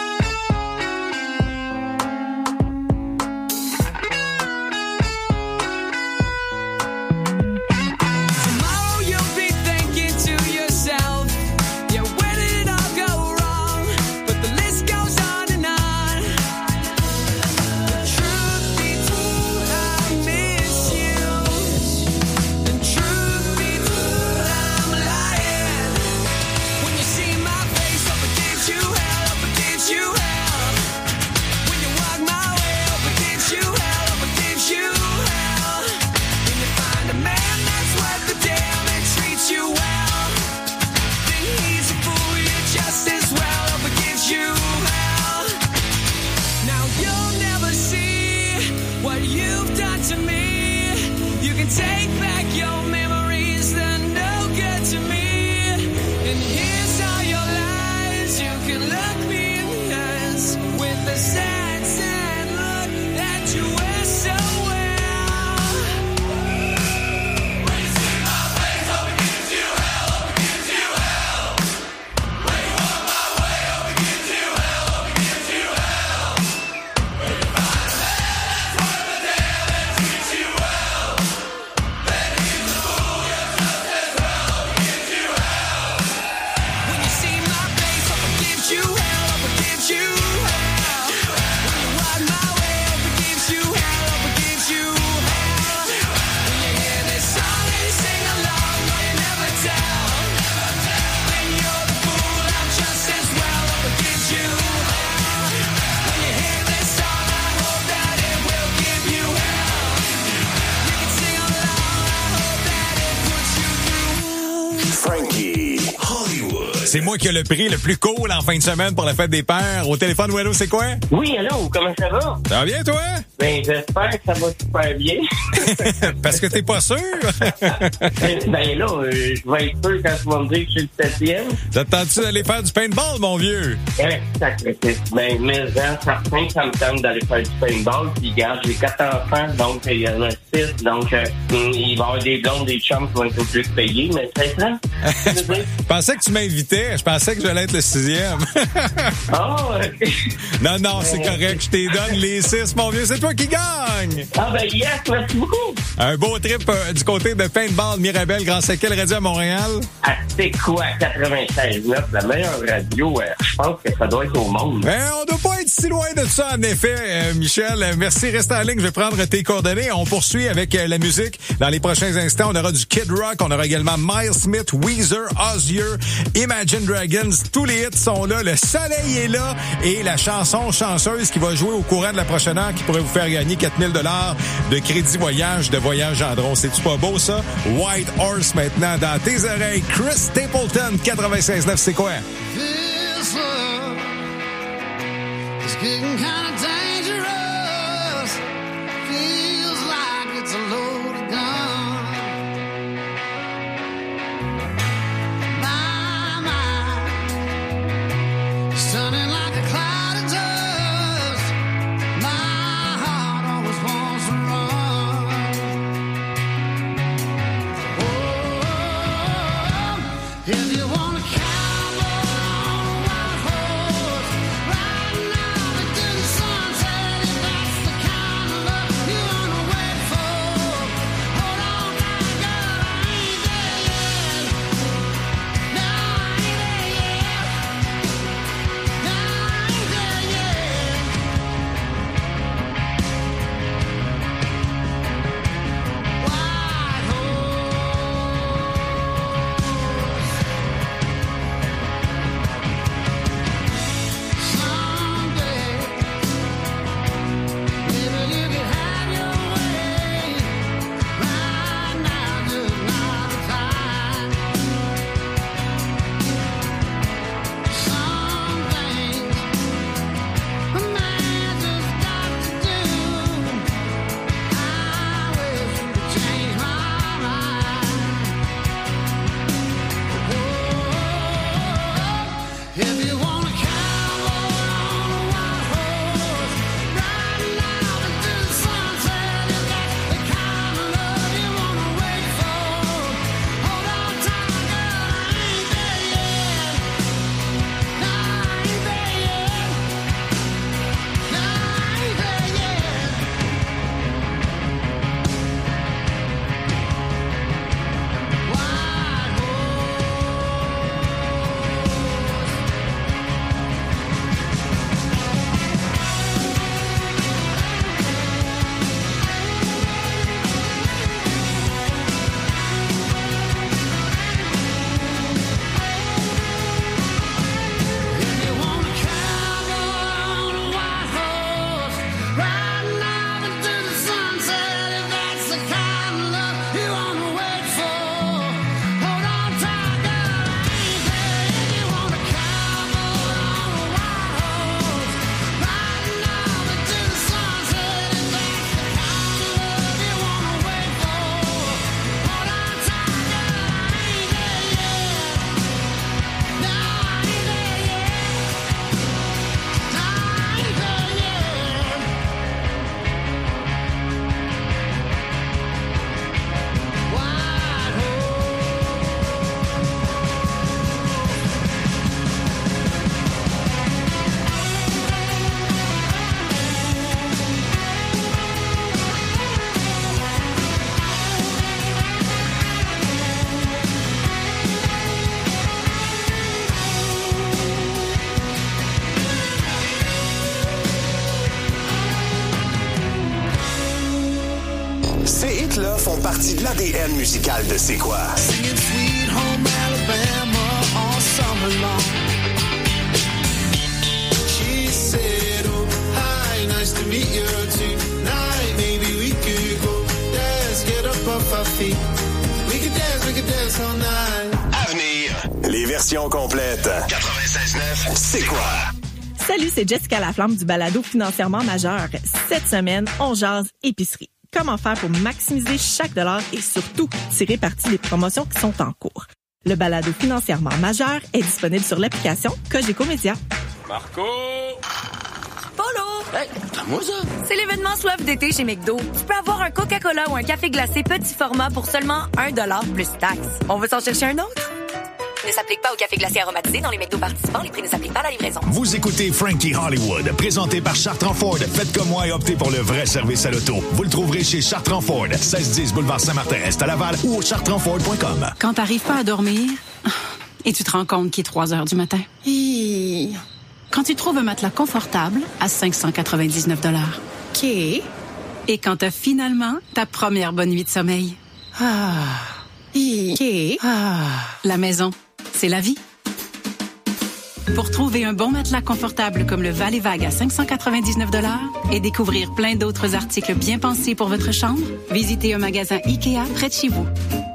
Tomorrow you'll be thinking to yourself, yeah, where did it all go wrong? But the list goes on and on. The truth be told, I miss you. And truth be told, I'm lying. When you see my face, hope it gives you hell, hope it gives you hell. When you walk my way, hope it gives you hell, hope it gives you hell. When you find a man that's worth the damn and treats you well, then he's a fool, you're just as well. Hope it gives you hell. Now you'll never see what you've done to me. You can take back your memories, they're no good to me. And here's all your lies. You can look me in the eyes with the sad, sad look that you wear so well. When you see my face, hope it gives you hell, hope it gives you hell. When you walk my way, hope it gives you hell, hope it gives you hell. When you find a man that's worth the damn and treats you well, then he's a fool, you're just as well. Hope it gives you hell. When you see my face, hope it gives you hell, hope it gives you hell. When you walk my way, hope it gives you hell, hope it gives you hell. When you hear this song and you sing along, no, you never tell. Then you're the fool, I'm just as well. Hope it gives you hell. When you hear this song, I hope that it will give you hell. You can sing along, I hope that it puts you through. Frankie Hollywood. C'est moi qui ai le prix le plus cool en fin de semaine pour la fête des pères. Au téléphone, Wello, c'est quoi? Oui, allô, comment ça va? Ça va bien, toi? Ben, j'espère que ça va super bien. Parce que t'es pas sûr? Ben là, je vais être sûr quand tu vas me dire que je suis le 7e. T'attends-tu d'aller faire du paintball, mon vieux? Sacrifice. Ben, mais certain, ça me tente d'aller faire du paintball. Puis, regarde, j'ai 4 enfants, donc il y en a 6. Donc, il va y avoir des blondes, des chums qui vont être obligés de payer, mais c'est ça. Je pensais que tu m'invitais. Je pensais que j'allais être le 6e. Oh, Non, non, c'est correct. Je t'ai donne les 6, mon vieux. C'est toi qui gagne. Ah, ben, yes, merci beaucoup. Un beau trip du côté de Paintball Mirabel, Grand Sequel Radio à Montréal. Ah, c'est quoi, 96.9, la meilleure radio? Je pense que ça doit être au monde. Ben, on doit pas être si loin de ça, en effet, Michel. Merci, reste en ligne. Je vais prendre tes coordonnées. On poursuit avec la musique. Dans les prochains instants, on aura du Kid Rock. On aura également Miles Smith, Weezer, Ozzy, Imagine Dragons. Tous les hits sont là. Le soleil est là. Et la chanson chanceuse qui va jouer au courant de la prochaine heure qui pourrait vous faire gagner 4 000 $ de crédit voyage de Voyage Gendron. C'est-tu pas beau, ça? White Horse maintenant dans tes oreilles. Chris Stapleton, 96.9, c'est quoi? This love is getting kind of dangerous. Feels like it's a loaded gun. My mind is turning like a cloud of dust. My heart always wants to run. Oh, if you want to cowboy on a white horse, riding out into the sunset. font partie de l'ADN musical de C'est quoi. Singing Sweet Home Alabama all summer long. She said, oh, hi, nice to meet you tonight. Maybe we could go dance, get up off our feet. We could dance all night. Avenir, les versions complètes. 96.9, c'est quoi? Salut, c'est Jessica Laflamme du balado Financièrement Majeur. Cette semaine, on jase épicerie. Comment faire pour maximiser chaque dollar et surtout tirer parti des promotions qui sont en cours. Le balado Financièrement Majeur est disponible sur l'application Cogeco Média. Marco! Polo! Hey, à moi ça? C'est l'événement soif d'été chez McDo. Tu peux avoir un Coca-Cola ou un café glacé petit format pour seulement $1 plus taxe. On veut s'en chercher un autre? Ne s'applique pas au café glacé aromatisé dans les McDo participants. Les prix ne s'appliquent pas à la livraison. Vous écoutez Frankie Hollywood, présenté par Chartrand Ford. Faites comme moi et optez pour le vrai service à l'auto. Vous le trouverez chez Chartrand Ford, 1610 boulevard Saint-Martin-Est à Laval ou au chartrandford.com. Quand t'arrives pas à dormir et tu te rends compte qu'il est 3 heures du matin. Quand tu trouves un matelas confortable à 599 $. OK. Et quand t'as finalement ta première bonne nuit de sommeil. OK. La maison, c'est la vie. Pour trouver un bon matelas confortable comme le Val et Vague à 599 $ et découvrir plein d'autres articles bien pensés pour votre chambre, visitez un magasin IKEA près de chez vous.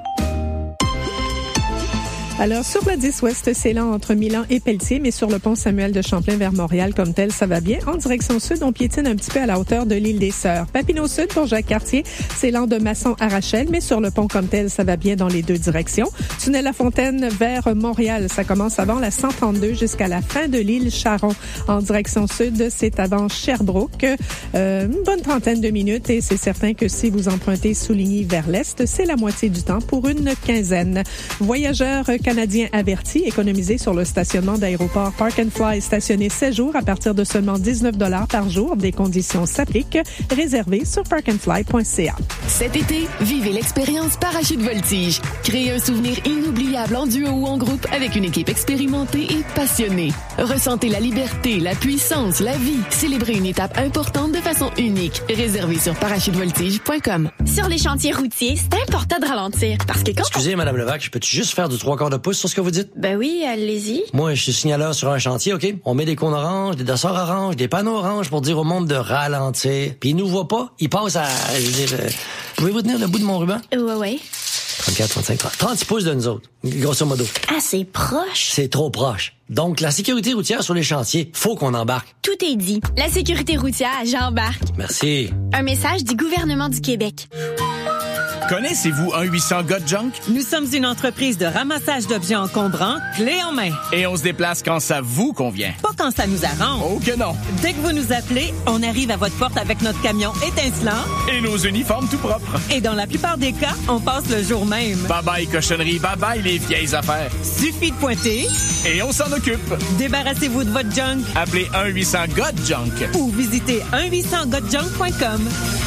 Alors, sur la 10 Ouest, c'est lent entre Milan et Pelletier, mais sur le pont Samuel de Champlain vers Montréal, comme tel, ça va bien. En direction sud, on piétine un petit peu à la hauteur de l'île des Sœurs. Papineau Sud pour Jacques-Cartier, c'est lent de Masson à Rachel, mais sur le pont comme tel, ça va bien dans les deux directions. Tunnel La Fontaine vers Montréal, ça commence avant la 132 jusqu'à la fin de l'île Charon. En direction sud, c'est avant Sherbrooke, une bonne trentaine de minutes, et c'est certain que si vous empruntez Souligny vers l'est, c'est la moitié du temps pour une quinzaine. Voyageurs canadiens avertis, économisés sur le stationnement d'aéroport Park and Fly, stationné 16 jours à partir de seulement 19 $ par jour. Des conditions s'appliquent. Réservé sur parkandfly.ca. Cet été, vivez l'expérience Parachute Voltige. Créez un souvenir inoubliable en duo ou en groupe avec une équipe expérimentée et passionnée. Ressentez la liberté, la puissance, la vie. Célébrez une étape importante de façon unique. Réservé sur parachutevoltige.com. Sur les chantiers routiers, c'est important de ralentir parce que quand... Excusez, Madame Levac, peux-tu juste faire du 3/4 de pouce sur ce que vous dites? Ben oui, allez-y. Moi, je suis signaleur sur un chantier, OK? On met des cônes oranges, des dossards oranges, des panneaux oranges pour dire au monde de ralentir. Puis ils nous voient pas, ils passent à... pouvez-vous tenir le bout de mon ruban? Ouais. 34, 35, 30. 36 pouces de nous autres, grosso modo. Ah, c'est proche. C'est trop proche. Donc, la sécurité routière sur les chantiers, faut qu'on embarque. Tout est dit. La sécurité routière, j'embarque. Merci. Un message du gouvernement du Québec. Connaissez-vous 1-800-GOT-JUNK? Nous sommes une entreprise de ramassage d'objets encombrants, clés en main. Et on se déplace quand ça vous convient. Pas quand ça nous arrange. Oh que non! Dès que vous nous appelez, on arrive à votre porte avec notre camion étincelant. Et nos uniformes tout propres. Et dans la plupart des cas, on passe le jour même. Bye-bye cochonnerie, bye-bye les vieilles affaires. Suffit de pointer. Et on s'en occupe. Débarrassez-vous de votre junk. Appelez 1-800-GOT-JUNK. Ou visitez 1-800-GOT-JUNK.com.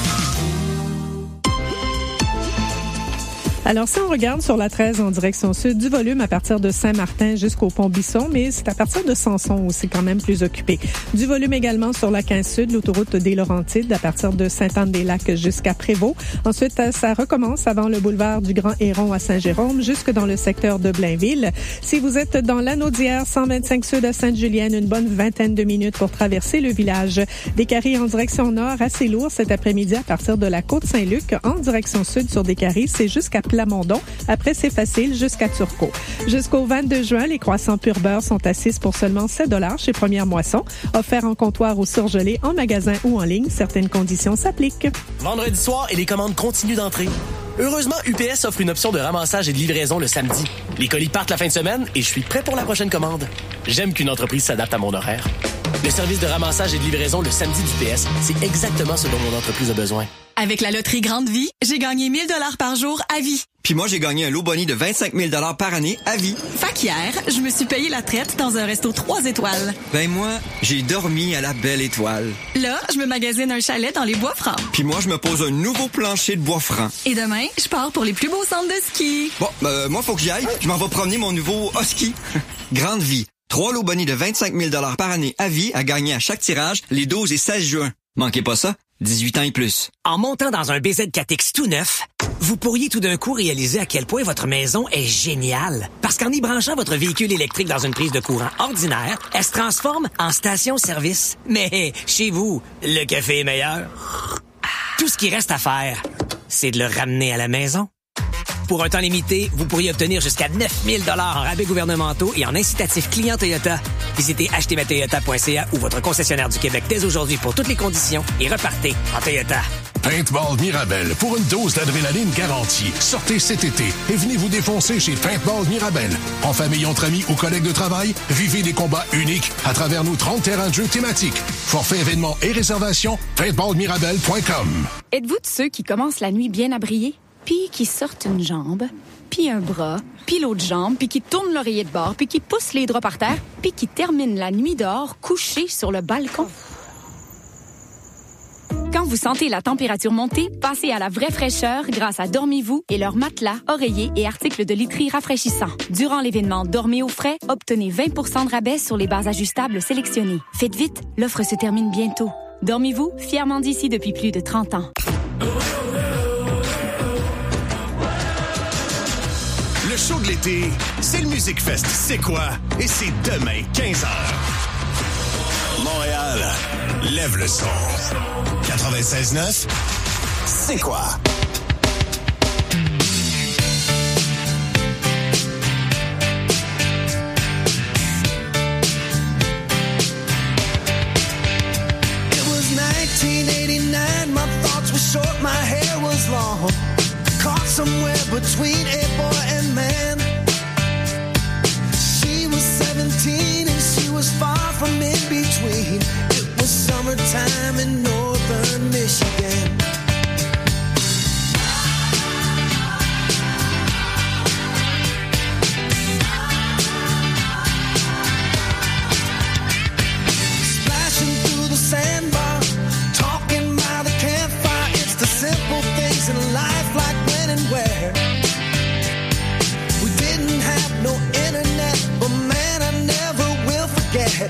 Alors, si on regarde sur la 13 en direction sud, du volume à partir de Saint-Martin jusqu'au pont Bisson, mais c'est à partir de Samson où c'est quand même plus occupé. Du volume également sur la 15 sud, l'autoroute des Laurentides, à partir de Sainte-Anne-des-Lacs jusqu'à Prévost. Ensuite, ça recommence avant le boulevard du Grand Héron à Saint-Jérôme, jusque dans le secteur de Blainville. Si vous êtes dans l'Anaudière, 125 sud à Sainte-Julienne, une bonne vingtaine de minutes pour traverser le village. Descaries en direction nord, assez lourd cet après-midi à partir de la Côte-Saint-Luc. En direction sud sur Descaries, c'est jusqu'à Plamondon. Après, c'est facile jusqu'à Turcot. Jusqu'au 22 juin, les croissants pur beurre sont à 6 pour seulement 7 $ chez Première Moisson. Offert en comptoir ou surgelé, en magasin ou en ligne. Certaines conditions s'appliquent. Vendredi soir et les commandes continuent d'entrer. Heureusement, UPS offre une option de ramassage et de livraison le samedi. Les colis partent la fin de semaine et je suis prêt pour la prochaine commande. J'aime qu'une entreprise s'adapte à mon horaire. Le service de ramassage et de livraison le samedi d'UPS, c'est exactement ce dont mon entreprise a besoin. Avec la loterie Grande Vie, j'ai gagné 1 000 $ par jour à vie. Puis moi, j'ai gagné un lot boni de 25 000 $ par année à vie. Fait qu'hier, je me suis payé la traite dans un resto 3 étoiles. Ben moi, j'ai dormi à la Belle Étoile. Là, je me magasine un chalet dans les Bois-Francs. Puis moi, je me pose un nouveau plancher de Bois-Francs. Et demain, je pars pour les plus beaux centres de ski. Bon, moi, faut que j'y aille. Je m'en vais promener mon nouveau husky. Grande Vie. 3 lots boni de 25 000 $ par année à vie à gagner à chaque tirage les 12 et 16 juin. Manquez pas ça. 18 ans et plus. En montant dans un BZ4X tout neuf, vous pourriez tout d'un coup réaliser à quel point votre maison est géniale. Parce qu'en y branchant votre véhicule électrique dans une prise de courant ordinaire, elle se transforme en station-service. Mais chez vous, le café est meilleur. Tout ce qui reste à faire, c'est de le ramener à la maison. Pour un temps limité, vous pourriez obtenir jusqu'à 9 000 $ en rabais gouvernementaux et en incitatifs clients Toyota. Visitez achetezmatoyota.ca ou votre concessionnaire du Québec dès aujourd'hui pour toutes les conditions et repartez en Toyota. Paintball Mirabel pour une dose d'adrénaline garantie. Sortez cet été et venez vous défoncer chez Paintball Mirabel. En famille, entre amis ou collègues de travail, vivez des combats uniques à travers nos 30 terrains de jeux thématiques. Forfait événements et réservations, paintballmirabel.com. Êtes-vous de ceux qui commencent la nuit bien à briller? Puis qui sortent une jambe, puis un bras, puis l'autre jambe, puis qui tournent l'oreiller de bord, puis qui poussent les draps par terre, puis qui terminent la nuit dehors couchés sur le balcon? Quand vous sentez la température monter, passez à la vraie fraîcheur grâce à Dormez-vous et leurs matelas, oreillers et articles de literie rafraîchissants. Durant l'événement Dormez au frais, obtenez 20 % de rabais sur les bases ajustables sélectionnées. Faites vite, l'offre se termine bientôt. Dormez-vous, fièrement d'ici depuis plus de 30 ans. Le show de l'été, c'est le Music Fest. C'est quoi? Et c'est demain, 15h. Montréal, lève le son. 96.9, c'est quoi? It was 1989, my thoughts were short, my hair was long. Caught somewhere between a boy and man. She was 17 and she was far from in between. It was summertime in northern Michigan. Splashing through the sandbar, talking by the campfire. It's the simple things in life, like when and where. We didn't have no internet, but man, I never will forget